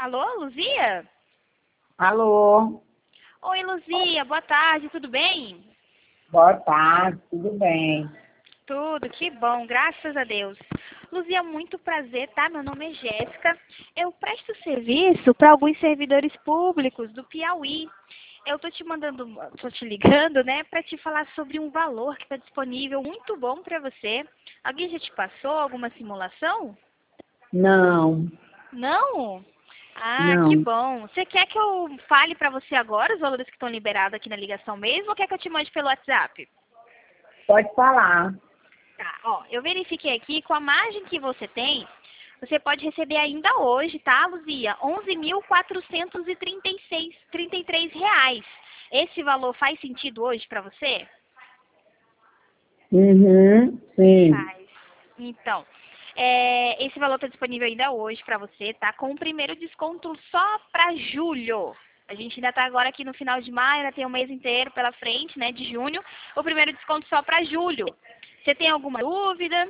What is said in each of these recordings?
Alô, Luzia? Alô, Oi, Luzia, boa tarde, tudo bem? boa tarde, tudo bem? Tudo, que bom, graças a Deus. Luzia, muito prazer, tá? Meu nome é Jéssica. Eu presto serviço para alguns servidores públicos do Piauí. Eu tô te ligando, né, para te falar sobre um valor que está disponível muito bom para você. Alguém já te passou alguma simulação? Não, Não? Ah, que não, bom. Você quer que eu fale para você agora os valores que estão liberados aqui na ligação mesmo ou quer que eu te mande pelo WhatsApp? pode falar. Tá, ó, eu verifiquei aqui com a margem que você tem, você pode receber ainda hoje, tá, Luzia? R$ 11.433. Esse valor faz sentido hoje para você? Uhum, sim. Faz. Então, esse valor está disponível ainda hoje para você, tá? Com o primeiro desconto só para julho. A gente ainda está agora aqui no final de maio, ainda tem um mês inteiro pela frente, né, de junho. O primeiro desconto só para julho. Você tem alguma dúvida?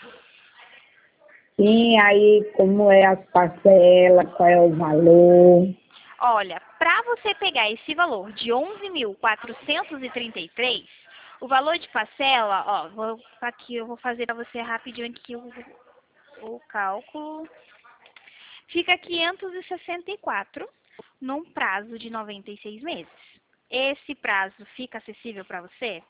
Sim, aí como é as parcelas, qual é o valor? Olha, para você pegar esse valor de 11.433, o valor de parcela, ó, aqui eu vou fazer para você rapidinho aqui o cálculo. Fica 564 num prazo de 96 meses. Esse prazo fica acessível para você?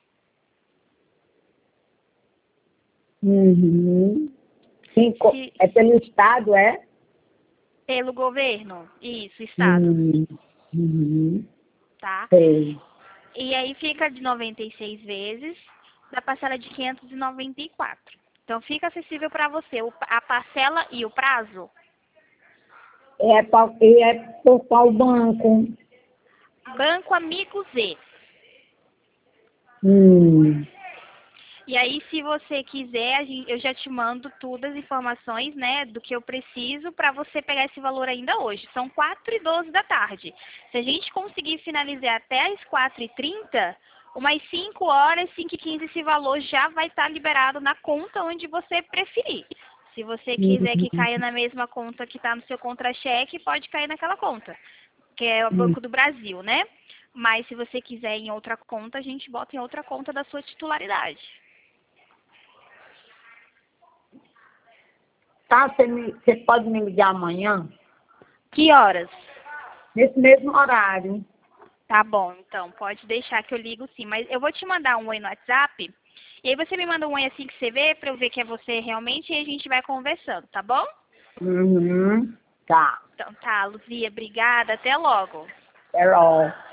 Uhum. Sim, Se é pelo estado, é? pelo governo, isso, estado, Uhum. Uhum. tá? Sei. E aí fica de 96 vezes da parcela de 594. Então fica acessível para você a parcela e o prazo. É por qual banco? Banco Amigo Z. Hum. E aí, se você quiser, eu já te mando todas as informações, né, do que eu preciso para você pegar esse valor ainda hoje. São 4h12 da tarde. Se a gente conseguir finalizar até as 4h30, umas 5 horas, 5h15, esse valor já vai estar liberado na conta onde você preferir. Se você quiser que Uhum. caia na mesma conta que está no seu contra-cheque, pode cair naquela conta, que é o Uhum. Banco do Brasil, né? Mas se você quiser em outra conta, a gente bota em outra conta da sua titularidade. Tá, você pode me ligar amanhã? Que horas? Nesse mesmo horário. Tá bom, então, pode deixar que eu ligo sim. Mas eu vou te mandar um oi no WhatsApp. E aí você me manda um oi assim que você vê, pra eu ver que é você realmente, e a gente vai conversando, tá bom? Uhum. Tá. Então tá, Luzia, obrigada, até logo. Até logo.